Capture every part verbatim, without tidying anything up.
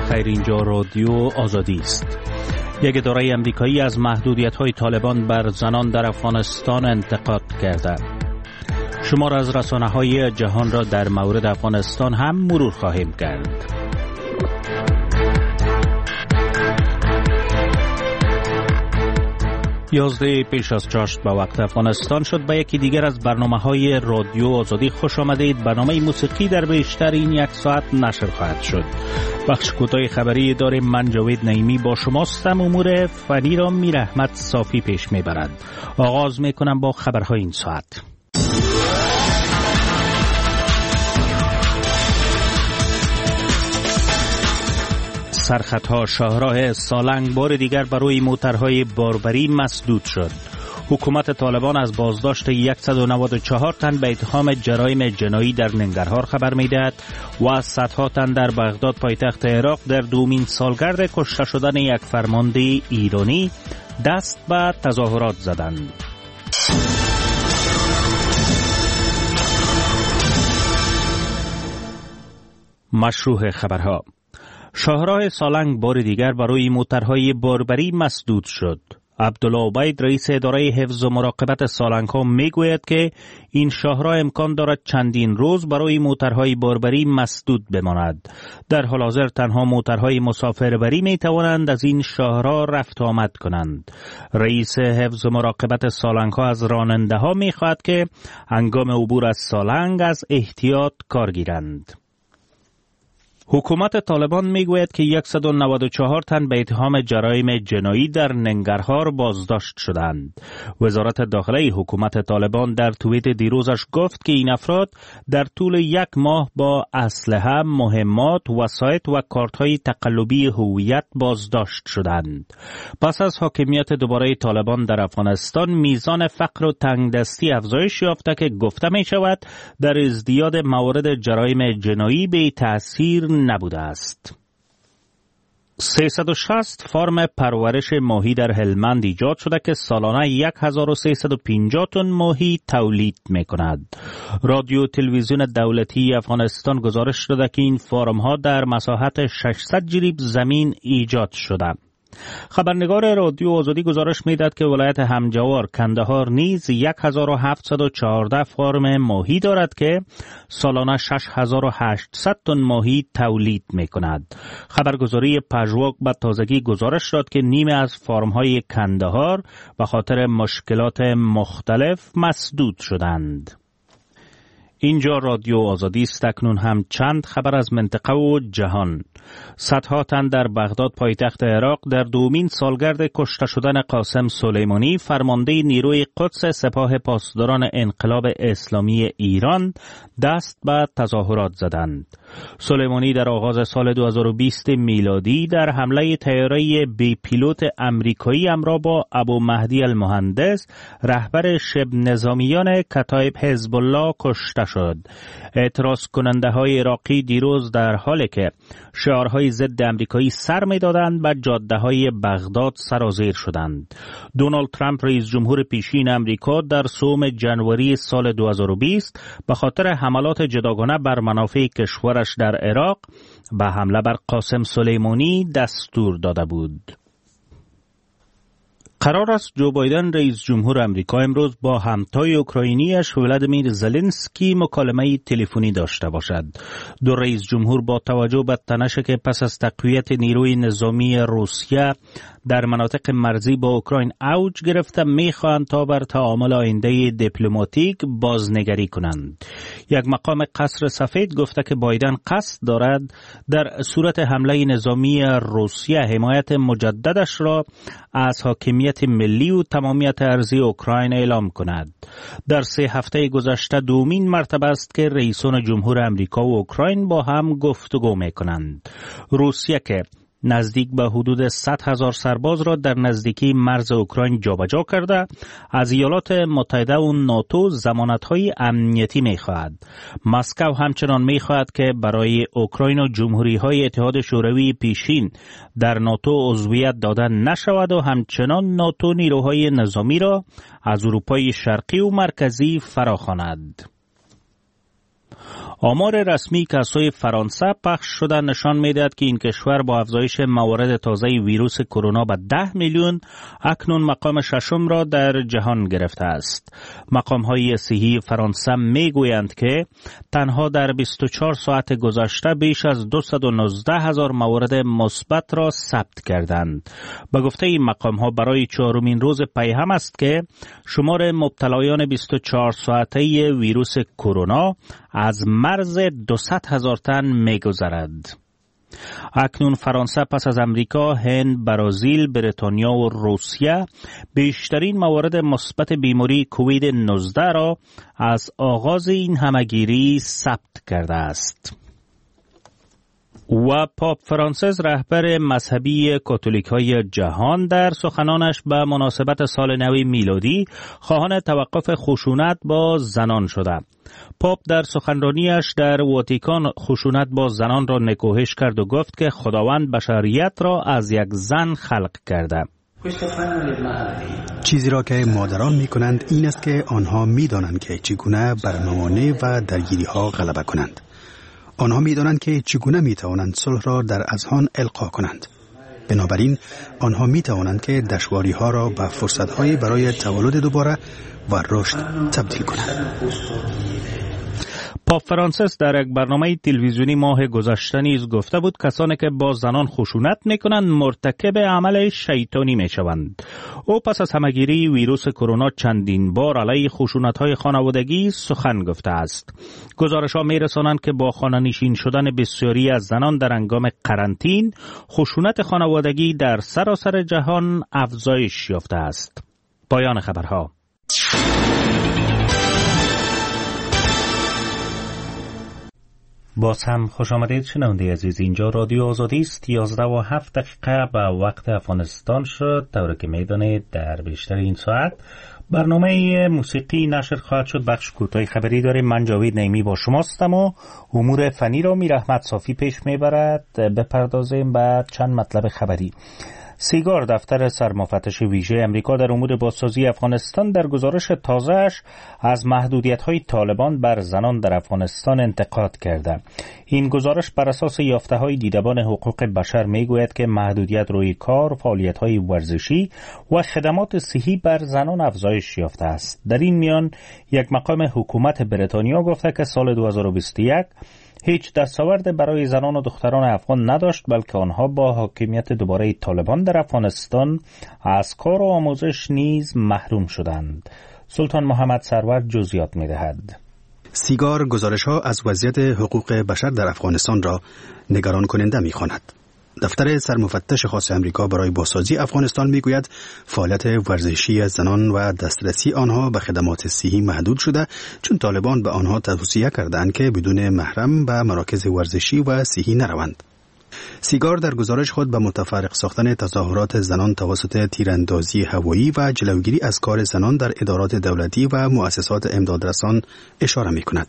بخیر، اینجا رادیو آزادی است. یک اداره امریکایی از محدودیت‌های طالبان بر زنان در افغانستان انتقاد کرده. شمار از رسانه‌های جهان را در مورد افغانستان هم مرور خواهیم کرد. یازده پیش از چاشت به وقت افغانستان شد. به یکی دیگر از برنامه‌های رادیو آزادی خوش آمدید. برنامه موسیقی در بیشتر این یک ساعت نشر خواهد شد. بخش کوتاه خبری داریم. من جاوید نعیمی با شماستم. امور فنی را میر احمد صافی پیش میبرد. آغاز میکنم با خبرهای این ساعت. سرخطها شاهراه سالنگ بار دیگر برای موترهای باربری مسدود شد. حکومت طالبان از بازداشت صد و نود و چهار تن به اتهام جرایم جنایی در ننگرهار خبر می‌دهد و از صدها تن در بغداد پایتخت عراق در دومین سالگرد کشته شدن یک فرمانده ایرانی دست به تظاهرات زدند. مشروع خبرها. شاهراه سالنگ بار دیگر برای موترهای باربری مسدود شد. عبدالله عبید رئیس اداره حفظ و مراقبت سالنگ ها می گوید که این شاهراه امکان دارد چندین روز برای موترهای باربری مسدود بماند. در حال حاضر تنها موترهای مسافربری می توانند از این شاهراه رفت و آمد کنند. رئیس حفظ و مراقبت سالنگ ها از راننده ها می خواهد که هنگام عبور از سالنگ از احتیاط کار گیرند. حکومت طالبان میگوید که صد و نود و چهار تن به اتهام جرایم جنایی در ننگرهار بازداشت شدند. وزارت داخلی حکومت طالبان در توییت دیروزش گفت که این افراد در طول یک ماه با اسلحه، مهمات، وسایط و کارت‌های تقلبی هویت بازداشت شدند. پس از حاکمیت دوباره طالبان در افغانستان، میزان فقر و تنگدستی افزایش یافته که گفته می شود در ازدیاد موارد جرایم جنایی به تأثیر نبوده است. سیصد و شصت فارم پرورش ماهی در هلمند ایجاد شده که سالانه هزار و سیصد و پنجاه تن ماهی تولید می کند. رادیو تلویزیون دولتی افغانستان گزارش داده که این فارم ها در مساحت ششصد جریب زمین ایجاد شده. خبرنگار رادیو آزادی گزارش میداد که ولایت همجوار کندهار نیز هزار و هفتصد و چهارده فارم ماهی دارد که سالانه شش هزار و هشتصد تن ماهی تولید می کند. خبرگزاری پژواک به تازگی گزارش داد که نیمه از فارم های کندهار به خاطر مشکلات مختلف مسدود شدند. اینجا رادیو آزادی است. اکنون هم چند خبر از منطقه و جهان. صدها تن در بغداد پایتخت عراق در دومین سالگرد کشته شدن قاسم سلیمانی فرمانده نیروی قدس سپاه پاسداران انقلاب اسلامی ایران دست به تظاهرات زدند. سلیمانی در آغاز سال دو هزار و بیست میلادی در حمله طیاره بی پیلوت امریکایی همراه با ابو مهدی المهندس رهبر شبه نظامیان کتایب حزب الله کشته شد. اعتراض کننده های عراقی دیروز در حالی که شعارهای ضد امریکایی سر می دادند به جاده های بغداد سرازیر شدند. دونالد ترامپ رئیس جمهور پیشین امریکا در سوم ژانویه سال دو هزار و بیست به خاطر حملات جداگانه بر منافع کشورش در عراق به حمله بر قاسم سلیمانی دستور داده بود. قرار است جو بایدن رئیس جمهور آمریکا امروز با همتای اوکراینیش ولادیمیر زلنسکی مکالمه تلفنی داشته باشد. دو رئیس جمهور با توجه به تنشی که پس از تقویت نیروی نظامی روسیه در مناطق مرزی با اوکراین اوج گرفته میخواهند تا بر تعامل آینده دیپلماتیک بازنگری کنند. یک مقام قصر سفید گفته که بایدن قصد دارد در صورت حمله نظامی روسیه حمایت مجددش را از حاکمیت ملی و تمامیت ارضی اوکراین اعلام کند. در سه هفته گذشته دومین مرتبه است که رئیسان جمهور امریکا و اوکراین با هم گفتگو میکنند. روسیه که نزدیک به حدود صد هزار سرباز را در نزدیکی مرز اوکراین جابجا کرده، از ایالات متحده و ناتو ضمانت‌های امنیتی می‌خواهد. مسکو همچنان می‌خواهد که برای اوکراین و جمهوری‌های اتحاد شوروی پیشین در ناتو عضویت داده نشود و همچنان ناتو نیروهای نظامی را از اروپای شرقی و مرکزی فراخواند. آمار رسمی که از سوی فرانسه پخش شده نشان می‌دهد که این کشور با افزایش موارد تازه ویروس کرونا به ده میلیون اکنون مقام ششم را در جهان گرفته است. مقام‌های صحی فرانسه می‌گویند که تنها در بیست و چهار ساعت گذشته بیش از دویست و نوزده هزار مورد مثبت را ثبت کردند. به گفته این مقام‌ها برای چهارمین روز پیهم است که شمار مبتلایان بیست و چهار ساعته ویروس کرونا از مرز دویست هزار تن می‌گذرد. اکنون فرانسه پس از امریکا، هند، برزیل، بریتانیا و روسیه بیشترین موارد مثبت بیماری کووید نوزده را از آغاز این همهگیری ثبت کرده است. و پاپ فرانسیس رهبر مذهبی کاتولیک‌های جهان در سخنانش به مناسبت سال نو میلادی خواهان توقف خشونت با زنان شده. پاپ در سخنرانیش در واتیکان خشونت با زنان را نکوهش کرد و گفت که خداوند بشریت را از یک زن خلق کرده. چیزی را که مادران می کنند این است که آنها می دانند که چگونه بر موانع و درگیری ها غلبه کنند. آنها می دانند که چگونه می توانند صلح را در اذهان القا کنند. بنابراین آنها می توانند که دشواری ها را به فرصت های برای تولد دوباره و رشد تبدیل کنند. پاپ فرانسیس در یک برنامه تلویزیونی ماه گذشته نیز گفته بود کسانی که با زنان خشونت میکنند مرتکب عمل شیطانی میشوند. او پس از همهگیری ویروس کرونا چندین بار علیه خشونت‌های خانوادگی سخن گفته است. گزارش‌ها میرسانند که با خانه‌نشین شدن بسیاری از زنان در هنگام قرنطین، خشونت خانوادگی در سراسر جهان افزایش یافته است. پایان خبرها. باز هم خوش آمدید شنونده عزیز، اینجا رادیو آزادی است. یازده و هفت دقیقه به وقت افغانستان شد. طوری که میدانید در بیشتر این ساعت برنامه موسیقی نشر خواهد شد. بخش کوتاه خبری داریم. من جاوید نعیمی با شماستم و امور فنی را میر احمد صافی پیش میبرد. بپردازیم به چند مطلب خبری. سیگار، دفتر سرمفتش ویژه امریکا در امور بازسازی افغانستان، در گزارش تازه‌اش از محدودیت‌های طالبان بر زنان در افغانستان انتقاد کرده. این گزارش بر اساس یافته‌های دیدبان حقوق بشر می‌گوید که محدودیت روی کار، فعالیت‌های ورزشی و خدمات صحی بر زنان افزایش یافته است. در این میان یک مقام حکومت بریتانیا گفته که سال دو هزار و بیست و یک هیچ دستاورد برای زنان و دختران افغان نداشت، بلکه آنها با حاکمیت دوباره طالبان در افغانستان از کار و آموزش نیز محروم شدند. سلطان محمد سرور جزئیات می‌دهد. سیگار گزارش‌ها از وضعیت حقوق بشر در افغانستان را نگران کننده می‌خواند. دفتر سرمفتش خاص امریکا برای بازسازی افغانستان میگوید فعالیت ورزشی زنان و دسترسی آنها به خدمات صحی محدود شده، چون طالبان به آنها توصیه کردند که بدون محرم به مراکز ورزشی و صحی نروند. سیگار در گزارش خود به متفرق ساختن تظاهرات زنان توسط تیراندازی هوایی و جلوگیری از کار زنان در ادارات دولتی و مؤسسات امدادرسان اشاره می‌کند.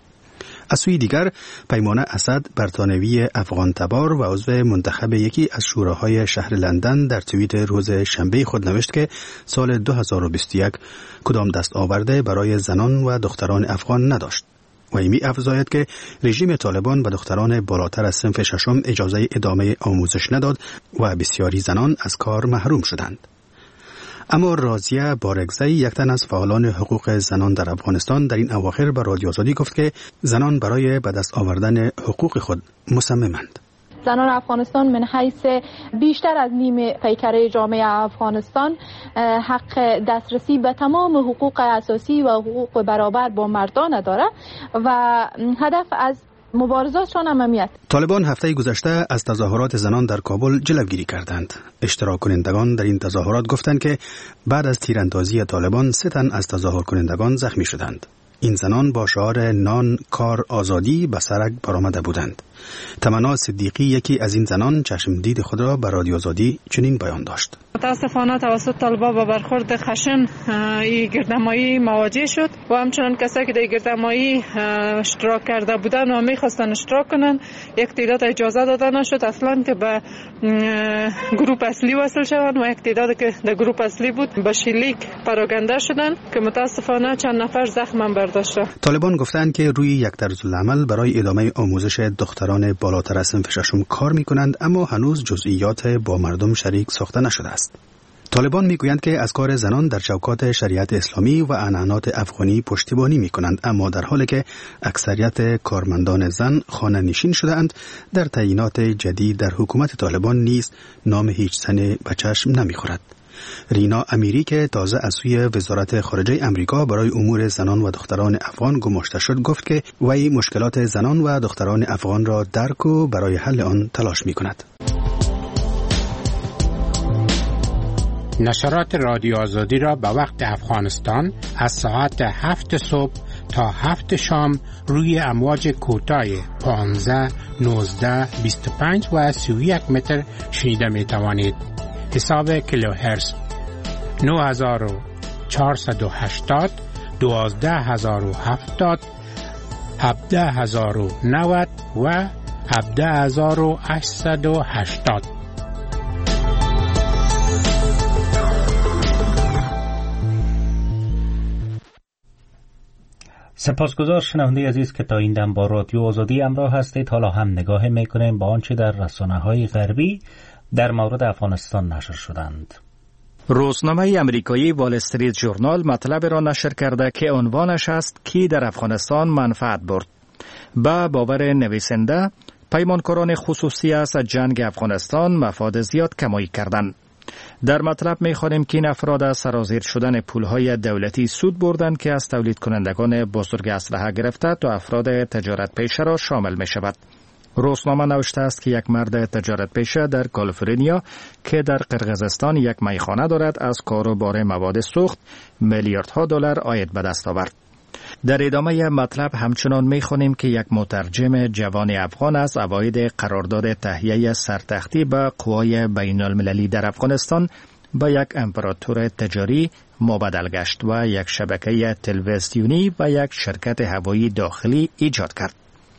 از سوی دیگر پیمان اسد، برطانوی افغان تبار و عضو منتخب یکی از شوراهای شهر لندن در توییت روز شنبه خود نوشت که سال دو هزار و بیست و یک کدام دستاورده برای زنان و دختران افغان نداشت و می افزاید که رژیم طالبان به دختران بالاتر از صنف ششم اجازه ادامه آموزش نداد و بسیاری زنان از کار محروم شدند. اما رازیه بارگزی، یک تن از فعالان حقوق زنان در افغانستان، در این اواخر به رادیو آزادی گفت که زنان برای به دست آوردن حقوق خود مصممند. زنان افغانستان من حیث بیشتر از نیم پیکره جامعه افغانستان حق دسترسی به تمام حقوق اساسی و حقوق برابر با مردان داره و هدف از مبارزاتشان امنیت. طالبان هفته گذشته از تظاهرات زنان در کابل جلوگیری کردند. اشتراک کنندگان در این تظاهرات گفتند که بعد از تیراندازی طالبان سه تن از تظاهر کنندگان زخمی شدند. این زنان با شعار نان، کار، آزادی به سرک برآمده بودند. تمنا صدیقی، یکی از این زنان، چشم دید خود را به رادیو آزادی چنین بیان داشت: متاسفانه توسط طالبان با برخورد خشن این گردهمایی مواجه شد و همچنان کسایی که در گردهمایی اشتراک کرده بودن و میخواستن اشتراک کنن، یک تعداد اجازه داده نشد اصلا که به گروه اصلی وصل شوند و یک تعداد که در گروه اصلی بود به شلیک پراکنده شدن که متاسفانه چند نفر زخم هم برداشته. طالبان گفتند که روی یک طرزالعمل برای ادامه آموزش دختران بالاتر از صنف ششم کار می‌کنند، اما هنوز جزئیات با مردم شریک ساخته نشده است. طالبان میگویند که از کار زنان در چوکات شریعت اسلامی و عنعنات افغانی پشتیبانی میکنند، اما در حالی که اکثریت کارمندان زن خانه نشین شده‌اند، در تعیینات جدید در حکومت طالبان نیز نام هیچ زن به چشم نمیخورد. رینا امیری که تازه از سوی وزارت خارجه امریکا برای امور زنان و دختران افغان گماشته شد، گفت که وی مشکلات زنان و دختران افغان را درک و برای حل آن تلاش میکند. نشرات رادیو آزادی را به وقت افغانستان از ساعت هفت صبح تا هفت شام روی امواج کوتاه پانزده، نوزده، بیست و پنج و سی و یک متر شنیده می توانید. حساب کیلوهرتز نه هزار و چهارصد و هشتاد، دوازده هزار و هفتاد، هفده هزار و نود و هفده هزار و هشتصد و هشتاد. سپاسگزار شنونده عزیز که تا این دم با رادیو آزادی همراه هستید. حالا هم نگاه میکنیم با آنچه در رسانه‌های غربی در مورد افغانستان نشر شدند. روزنامه امریکایی وال استریت ژورنال مطلب را نشر کرده که عنوانش است کی در افغانستان منفعت برد. با باور نویسنده، پیمانکاران خصوصی از جنگ افغانستان مفاد زیاد کمایی کردند. در مطلب می‌خوانیم که این افراد از سرازیر شدن پول‌های دولتی سود بردند که از تولید کنندگان بزرگ اسلحه گرفته تا افراد تجارت پیشه را شامل می‌شود. روزنامه نوشته است که یک مرد تجارت پیشه در کالیفرنیا که در قرقیزستان یک میخانه دارد از کاروبار مواد سوخت میلیاردها دلار عاید به دست آورد. در ادامه مطلب همچنان می‌خوانیم که یک مترجم جوان افغان از عواید قرارداد تهیه سرتختی به قوای بین‌المللی در افغانستان به یک امپراتور تجاری مبادل گشت و یک شبکه تلویزیونی و یک شرکت هوایی داخلی ایجاد کرد.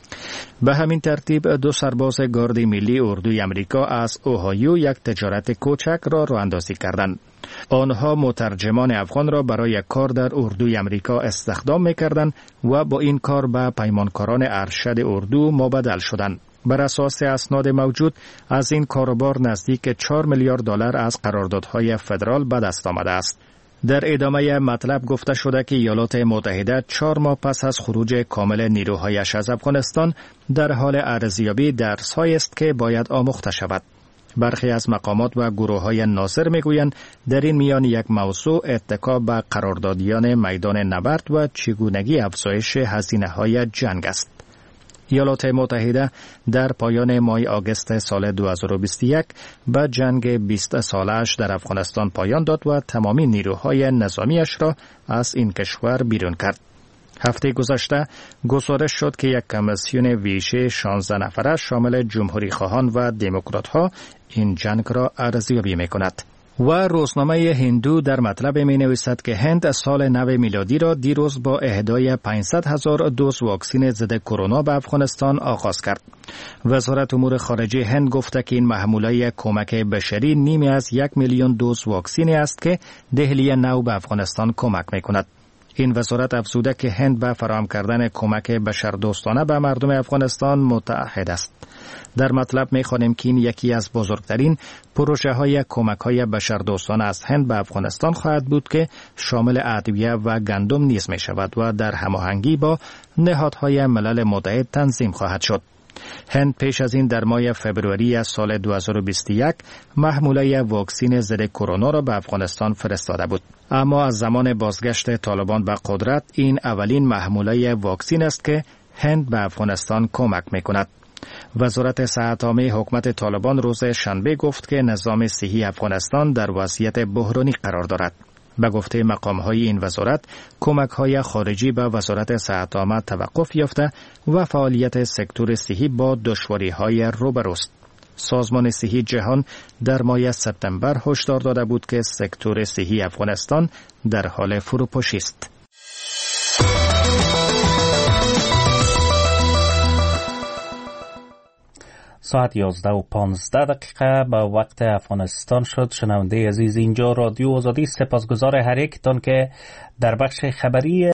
به همین ترتیب دو سرباز گارد ملی اردوی امریکا از اوهایو یک تجارت کوچک را راه اندازی کردند. آنها مترجمان افغان را برای کار در اردوی امریکا استخدام می‌کردند و با این کار به پیمانکاران ارشد اردو مبادل شدند. بر اساس اسناد موجود از این کاروبار نزدیک چهار میلیارد دلار از قراردادهای فدرال به دست آمده است. در ادامه مطلب گفته شده که ایالات متحده چهار ماه پس از خروج کامل نیروهایش از افغانستان در حال ارزیابی درس‌هایی است که باید آموخته شود. برخی از مقامات و گروه‌های ناظر می‌گویند در این میان یک موضوع اتکا به قراردادیان میدان نبرد و چگونگی افزایش هزینه‌های جنگ است. ایالات متحده در پایان ماه آگوست سال دو هزار و بیست و یک به جنگ بیست ساله‌اش در افغانستان پایان داد و تمامی نیروهای نظامیش را از این کشور بیرون کرد. هفته گذشته گزارش شد که یک کمیسیون ویژه شانزده نفره شامل جمهوری خواهان و دموکرات‌ها این جنگ را ارزیابی می‌کند. و روزنامه هندو در مطلب می نویسد که هند سال نو میلادی را دیروز با اهدای پانصد هزار دوز واکسن ضد کرونا به افغانستان آغاز کرد. وزارت امور خارجه هند گفته که این محموله کمک بشری نیمی از یک میلیون دوز واکسن است که دهلی نو به افغانستان کمک می کند. این وزارت افزوده که هند به فراهم کردن کمک بشردوستانه به مردم افغانستان متعهد است. در مطلب می‌خوانیم که این یکی از بزرگترین پروژه‌های کمک‌های بشردوستانه از هند به افغانستان خواهد بود که شامل ادویه و گندم نیز می‌شود و در هماهنگی با نهادهای ملل متحد تنظیم خواهد شد. هند پیش از این در ماه فوریه سال دو هزار و بیست و یک محموله واکسن ضد کرونا را به افغانستان فرستاده بود. اما از زمان بازگشت طالبان به قدرت این اولین محموله واکسن است که هند به افغانستان کمک می‌کند. وزارت صحت عامه حکومت طالبان روز شنبه گفت که نظام صحی افغانستان در وضعیت بحرانی قرار دارد. به گفته مقام‌های این وزارت، کمک‌های خارجی به وزارت صحت عامه توقف یافته و فعالیت سکتور صحی با دشواری‌های روبروست. سازمان صحی جهان در ماه سپتامبر هشدار داده بود که سکتور صحی افغانستان در حال فروپاشی است. ساعت یازده و پانزده دقیقه به وقت افغانستان شد. شنونده عزیز، اینجا رادیو آزادی. سپاسگزار هر یکتان که در بخش خبری